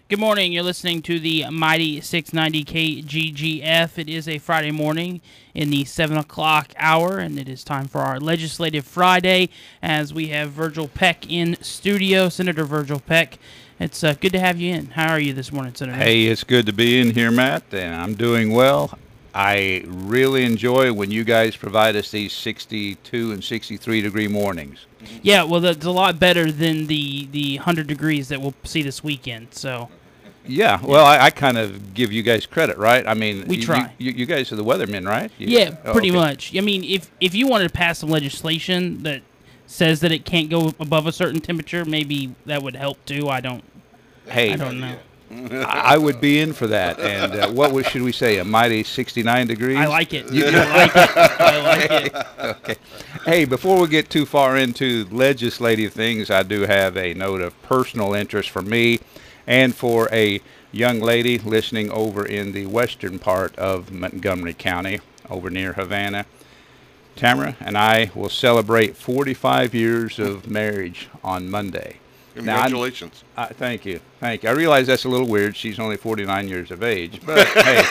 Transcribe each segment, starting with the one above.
Good morning. You're listening to the Mighty 690 KGGF. It is a Friday morning in the 7 o'clock hour, and it is time for our Legislative Friday as we have Virgil Peck in studio. Senator Virgil Peck, it's good to have you in. How are you this morning, Senator? Hey, it's good to be in here, Matt, and I'm doing well. I really enjoy when you guys provide us these 62 and 63 degree mornings. Yeah, well, that's a lot better than the 100 degrees that we'll see this weekend, so... Yeah, well, I kind of give you guys credit, right? I mean, we try. You guys are the weathermen, right? Yeah, pretty much. I mean, if you wanted to pass some legislation that says that it can't go above a certain temperature, maybe that would help too. I don't know. I would be in for that. And should we say? A mighty 69 degrees? I like it. I like it. Okay. Hey, before we get too far into legislative things, I do have a note of personal interest for me and for a young lady listening over in the western part of Montgomery County, over near Havana. Tamara and I will celebrate 45 years of marriage on Monday. Congratulations. Thank you. Thank you. I realize that's a little weird. She's only 49 years of age. But, hey,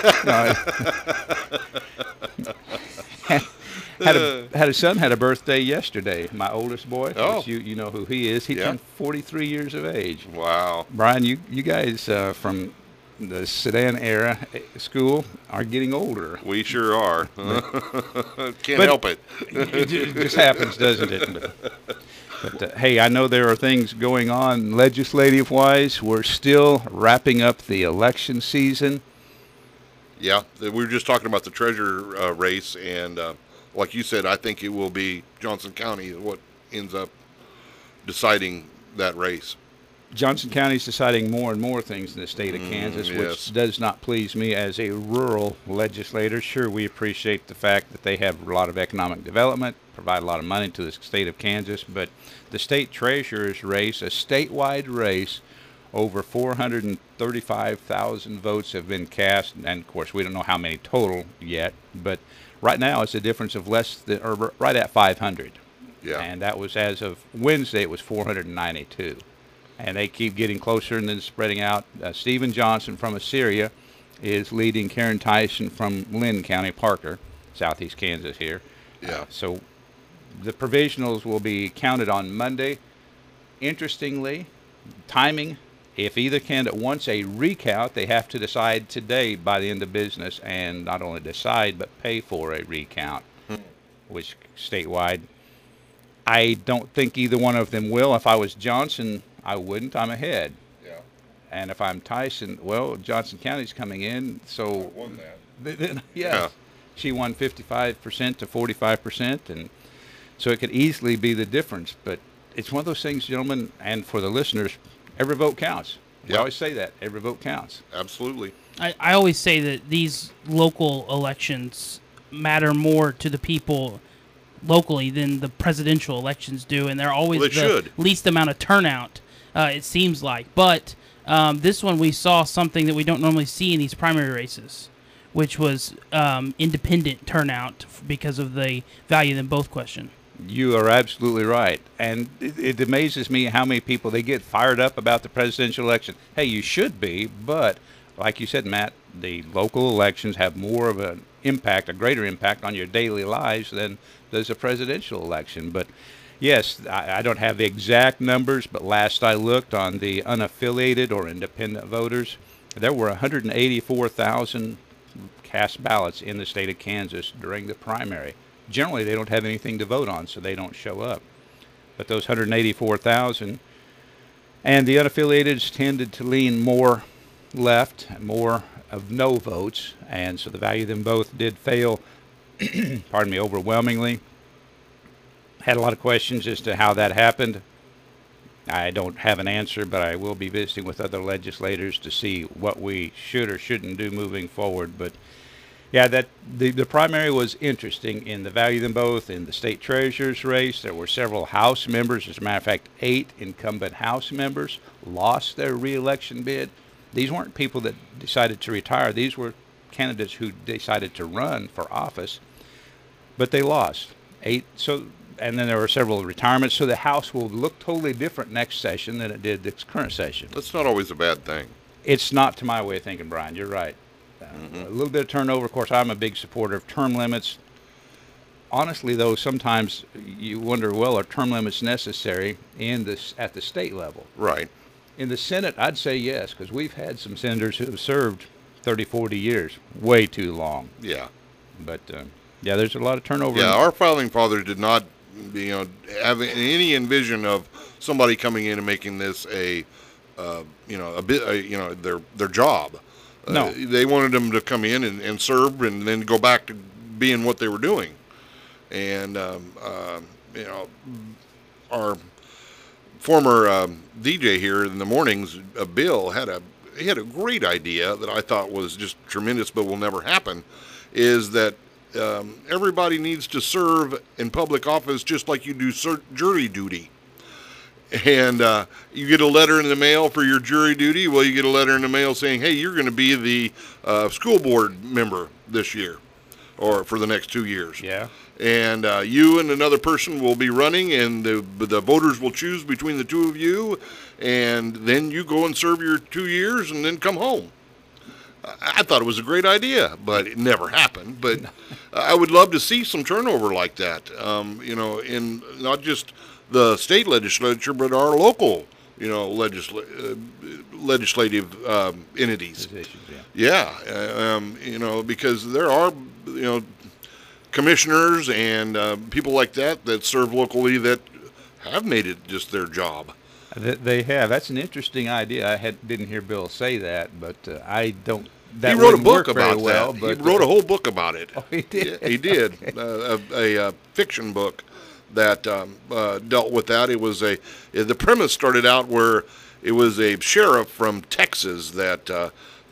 had a son had a birthday yesterday, my oldest boy. Oh. You know who he is. He turned 43 years of age. Wow. Brian, you guys from the Sedan era school are getting older. We sure are. Can't help it. It just happens, doesn't it? But hey, I know there are things going on legislative-wise. We're still wrapping up the election season. Yeah, we were just talking about the treasurer race, and like you said, I think it will be Johnson County what ends up deciding that race. Johnson County is deciding more and more things in the state of Kansas, yes. which does not please me as a rural legislator. Sure, we appreciate the fact that they have a lot of economic development, provide a lot of money to the state of Kansas, but the state treasurer's race, a statewide race, over 435,000 votes have been cast, and of course we don't know how many total yet, but right now it's a difference of right at 500. Yeah. And that was, as of Wednesday, it was 492. And they keep getting closer and then spreading out. Stephen Johnson from Assyria is leading Karen Tyson from Lynn County, Parker, southeast Kansas here. Yeah. So the provisionals will be counted on Monday. Interestingly, timing, if either candidate wants a recount, they have to decide today by the end of business, and not only decide, but pay for a recount, which statewide, I don't think either one of them will. If I was Johnson, I wouldn't. I'm ahead. Yeah. And if I'm Tyson, well, Johnson County's coming in, so I won that. yes, Yeah. She won 55% to 45%, and so it could easily be the difference. But it's one of those things, gentlemen, and for the listeners, every vote counts. We Yeah. always say that. Every vote counts. Absolutely. I always say that these local elections matter more to the people locally than the presidential elections do, and they're always the least amount of turnout, it seems like. But this one we saw something that we don't normally see in these primary races, which was independent turnout because of the value in both question. You are absolutely right. And it amazes me how many people, they get fired up about the presidential election. Hey, you should be, but like you said, Matt, the local elections have more of an impact, a greater impact on your daily lives than does a presidential election. But yes, I don't have the exact numbers, but last I looked on the unaffiliated or independent voters, there were 184,000 cast ballots in the state of Kansas during the primary. Generally, they don't have anything to vote on, so they don't show up. But those 184,000, and the unaffiliateds tended to lean more left, more of no votes, and so the value of them both did fail, pardon me, overwhelmingly. Had a lot of questions as to how that happened. I don't have an answer, but I will be visiting with other legislators to see what we should or shouldn't do moving forward. But yeah, the primary was interesting in the value of them both. In the state treasurer's race, there were several House members. As a matter of fact, 8 incumbent House members lost their re-election bid. These weren't people that decided to retire. These were candidates who decided to run for office, but they lost 8. So, and then there were several retirements. So the House will look totally different next session than it did this current session. That's not always a bad thing. It's not to my way of thinking, Brian. You're right. A little bit of turnover. Of course, I'm a big supporter of term limits. Honestly, though, sometimes you wonder, well, are term limits necessary at the state level? Right. In the Senate, I'd say yes, because we've had some senators who have served 30, 40 years, way too long. Yeah. But, yeah, there's a lot of turnover. Yeah, our founding fathers did not, have any envision of somebody coming in and making this their job. No. They wanted them to come in and serve and then go back to being what they were doing. And, our former DJ here in the mornings, Bill, had a great idea that I thought was just tremendous but will never happen, is that everybody needs to serve in public office just like you do jury duty. And you get a letter in the mail for your jury duty. Well, you get a letter in the mail saying, hey, you're going to be the school board member this year or for the next 2 years. Yeah. And you and another person will be running, and the voters will choose between the two of you, and then you go and serve your 2 years and then come home. I thought it was a great idea, but it never happened. But I would love to see some turnover like that, in not just the state legislature, but our local, legislative entities. Positions, yeah. Because there are, commissioners and people like that serve locally that have made it just their job. They have. That's an interesting idea. I didn't hear Bill say that, but I don't. He wrote a book about that. But, he wrote a whole book about it. Oh, he did? Yeah, he did. A fiction book that dealt with that. It was the premise started out where it was a sheriff from Texas that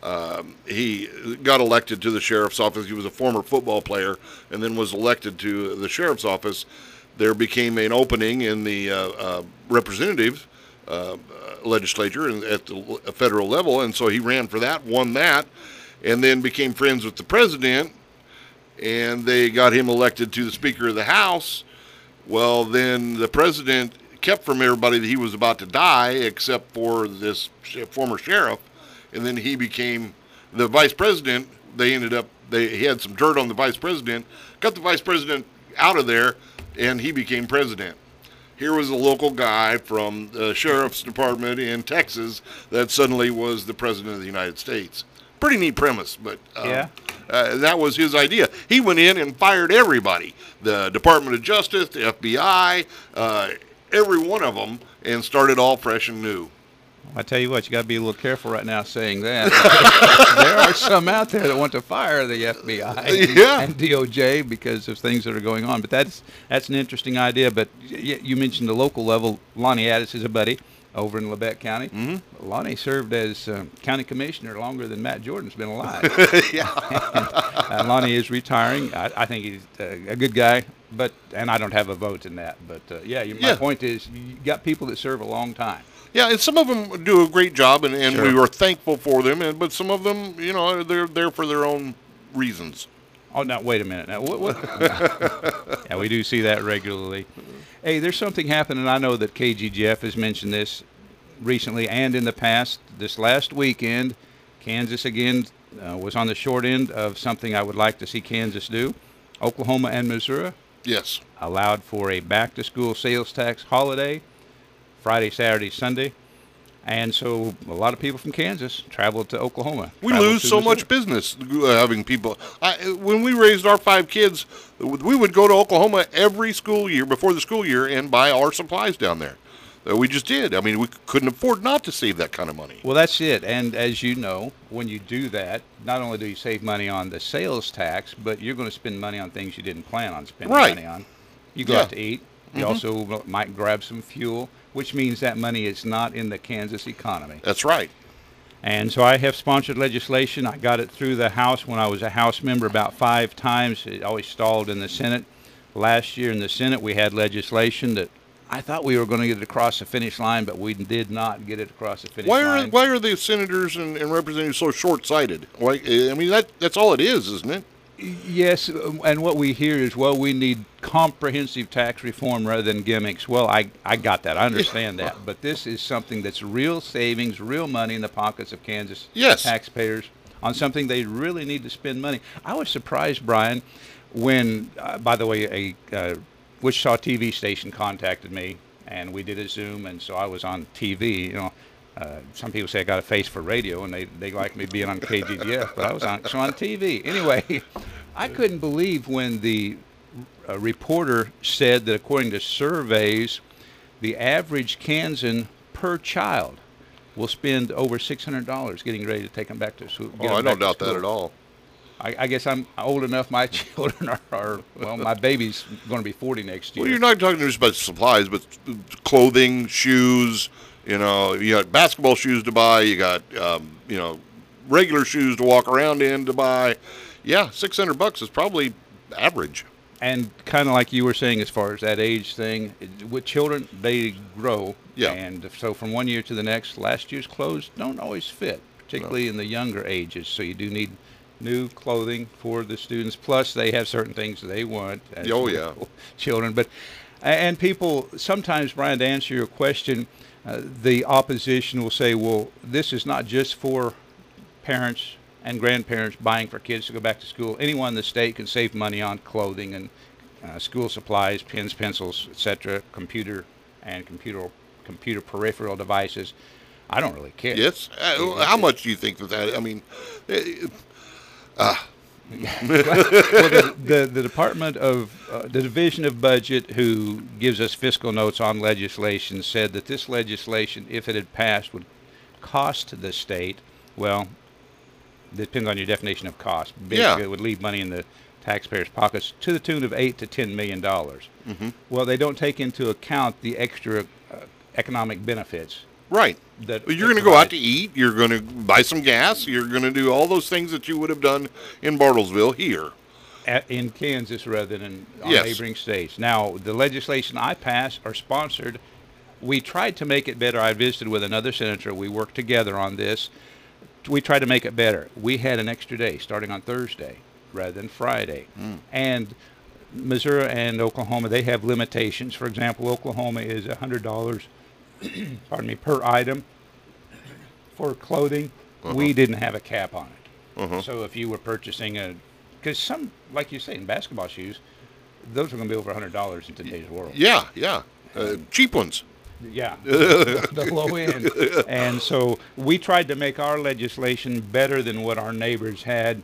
he got elected to the sheriff's office. He was a former football player and then was elected to the sheriff's office. There became an opening in the representative legislature at the federal level, and so he ran for that, won that, and then became friends with the president, and they got him elected to the Speaker of the House. Well, then the president kept from everybody that he was about to die except for this former sheriff, and then he became the vice president. He had some dirt on the vice president, got the vice president out of there, and he became president. Here was a local guy from the sheriff's department in Texas that suddenly was the president of the United States. Pretty neat premise, but that was his idea. He went in and fired everybody, the Department of Justice, the FBI, every one of them, and started all fresh and new. I tell you what, you got to be a little careful right now saying that. There are some out there that want to fire the FBI and DOJ because of things that are going on. But that's an interesting idea. But you mentioned the local level. Lonnie Addis is a buddy over in Labette County. Mm-hmm. Lonnie served as county commissioner longer than Matt Jordan's been alive. and Lonnie is retiring. I think he's a good guy. And I don't have a vote in that. But my point is, you got people that serve a long time. Yeah, and some of them do a great job, and Sure. we were thankful for them. But some of them, they're there for their own reasons. Oh, now wait a minute. Now, what? Yeah, we do see that regularly. Hey, there's something happening. I know that KG Jeff has mentioned this recently and in the past. This last weekend, Kansas again was on the short end of something I would like to see Kansas do. Oklahoma and Missouri allowed for a back-to-school sales tax holiday. Friday, Saturday, Sunday, and so a lot of people from Kansas traveled to Oklahoma. We lose so much business having people. When we raised our 5 kids, we would go to Oklahoma every school year before the school year and buy our supplies down there. We just did. I mean, we couldn't afford not to save that kind of money. Well, that's it. And as you know, when you do that, not only do you save money on the sales tax, but you're going to spend money on things you didn't plan on spending money on. You go out to eat. You also might grab some fuel, which means that money is not in the Kansas economy. That's right. And so I have sponsored legislation. I got it through the House when I was a House member about 5 times. It always stalled in the Senate. Last year in the Senate, we had legislation that I thought we were going to get it across the finish line, but we did not get it across the finish line. Why are the senators and representatives so short-sighted? I mean, that's all it is, isn't it? Yes, and what we hear is, well, we need comprehensive tax reform rather than gimmicks. Well, I got that. I understand that. But this is something that's real savings, real money in the pockets of Kansas taxpayers on something they really need to spend money. I was surprised, Brian, when, by the way, a Wichita TV station contacted me, and we did a Zoom, and so I was on TV. You know, some people say I got a face for radio, and they like me being on KGGF, but I was on TV. Anyway, I couldn't believe when the reporter said that according to surveys, the average Kansan per child will spend over $600 getting ready to take them back to school. I don't doubt that at all. I guess I'm old enough. My children are well, my baby's going to be 40 next year. Well, you're not talking just about supplies, but clothing, shoes. You know, you got basketball shoes to buy. You got, regular shoes to walk around in to buy. Yeah, $600 is probably average. And kind of like you were saying, as far as that age thing, with children, they grow. Yeah. And so from one year to the next, last year's clothes don't always fit, particularly in the younger ages. So you do need new clothing for the students. Plus, they have certain things they want. As children. But and people sometimes, Brian, to answer your question, the opposition will say, well, this is not just for parents and grandparents buying for kids to go back to school. Anyone in the state can save money on clothing and school supplies, pens, pencils, etc., computer peripheral devices. I don't really care. Yes. How much do you think that? I mean, well, the Department of the Division of Budget, who gives us fiscal notes on legislation, said that this legislation, if it had passed, would cost the state, well, it depends on your definition of cost. Basically, it would leave money in the taxpayers' pockets to the tune of $8 to $10 million. Mm-hmm. Well, they don't take into account the extra economic benefits. Right. You're going to go out to eat. You're going to buy some gas. You're going to do all those things that you would have done in Bartlesville here. In Kansas rather than neighboring states. Now, the legislation I passed or sponsored, we tried to make it better. I visited with another senator. We worked together on this. We tried to make it better. We had an extra day starting on Thursday rather than Friday. And Missouri and Oklahoma, they have limitations. For example, Oklahoma is $100 per item for clothing. We didn't have a cap on it. So if you were purchasing because some, like you say, in basketball shoes, those are going to be over $100 in today's world. Yeah. Cheap ones. Yeah, the low end. And so we tried to make our legislation better than what our neighbors had.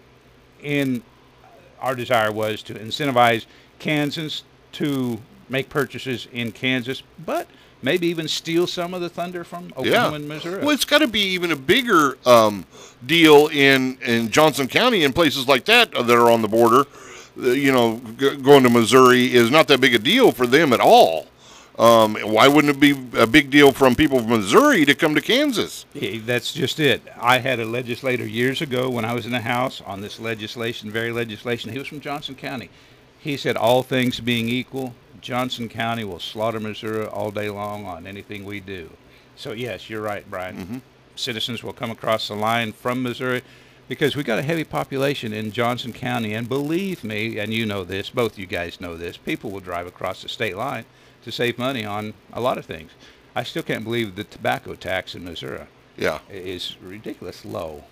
Our desire was to incentivize Kansans to make purchases in Kansas, but maybe even steal some of the thunder from Oklahoma and Missouri. Well, it's got to be even a bigger deal in Johnson County and places like that are on the border. Going to Missouri is not that big a deal for them at all. Why wouldn't it be a big deal from people from Missouri to come to Kansas? Yeah, that's just it. I had a legislator years ago when I was in the House on this very legislation. He was from Johnson County. He said, all things being equal, Johnson County will slaughter Missouri all day long on anything we do. So, yes, you're right, Brian. Citizens will come across the line from Missouri because we got a heavy population in Johnson County. And believe me, and you know this, both you guys know this, people will drive across the state line to save money on a lot of things. I still can't believe the tobacco tax in Missouri is ridiculous low.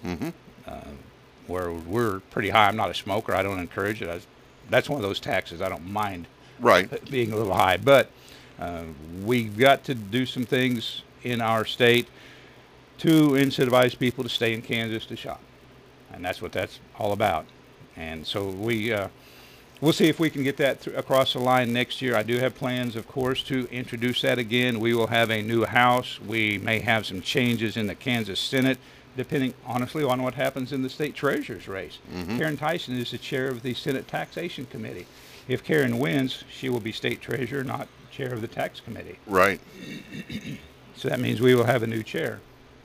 Where we're pretty high. I'm not a smoker. I don't encourage it. That's one of those taxes I don't mind being a little high. But we've got to do some things in our state to incentivize people to stay in Kansas to shop. And that's what that's all about. And so we'll see if we can get that across the line next year. I do have plans, of course, to introduce that again. We will have a new House. We may have some changes in the Kansas Senate, depending, honestly, on what happens in the state treasurer's race. Karen Tyson is the chair of the Senate Taxation Committee. If Karen wins, she will be state treasurer, not chair of the tax committee. Right. So that means we will have a new chair.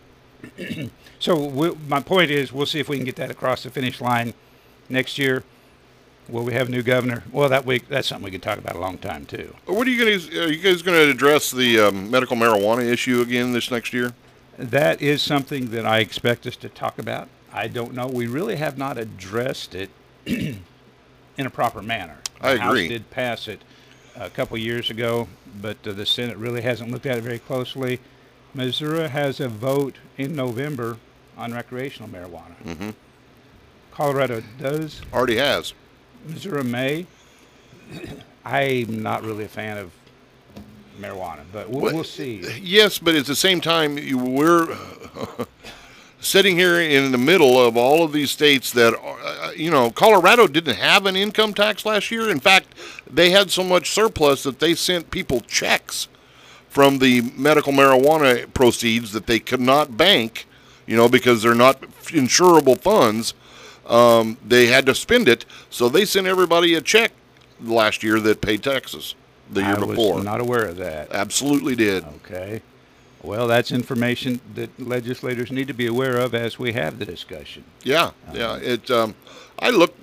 So my point is, we'll see if we can get that across the finish line next year. Will we have a new governor? Well, that's something we can talk about a long time, too. What are you guys going to address the medical marijuana issue again this next year? That is something that I expect us to talk about. I don't know. We really have not addressed it in a proper manner. I The House agree. did pass it a couple years ago, but the Senate really hasn't looked at it very closely. Missouri has a vote in November on recreational marijuana. Mm-hmm. Colorado does. Already has. Missouri may. I'm not really a fan of marijuana, but we'll see. Yes, but at the same time, we're sitting here in the middle of all of these states that, Colorado didn't have an income tax last year. In fact, they had so much surplus that they sent people checks from the medical marijuana proceeds that they could not bank, because they're not insurable funds. They had to spend it, so they sent everybody a check last year that paid taxes the year before. I was not aware of that. Absolutely did. Okay. Well, that's information that legislators need to be aware of as we have the discussion. Yeah, yeah. I look,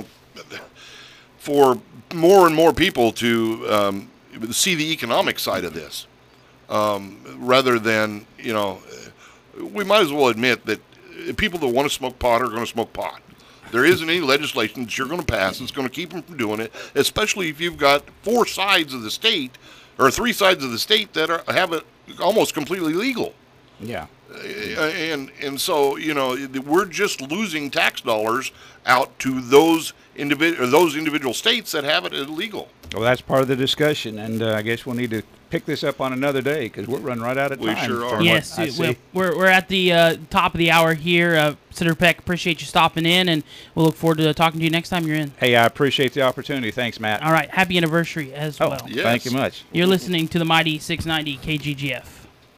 for more and more people to see the economic side of this, rather than, we might as well admit that people that want to smoke pot are going to smoke pot. There isn't any legislation that you're going to pass that's going to keep them from doing it, especially if you've got 4 sides of the state or 3 sides of the state that have it almost completely legal. Yeah. And so, we're just losing tax dollars out to those individual states that have it illegal. Well, that's part of the discussion, and I guess we'll need to pick this up on another day because we're running right out of time. We sure are. Yes, we're at the top of the hour here. Senator Peck, appreciate you stopping in, and we'll look forward to talking to you next time you're in. Hey, I appreciate the opportunity. Thanks, Matt. All right, happy anniversary as well. Yes. Thank you much. You're listening to the Mighty 690 KGGF.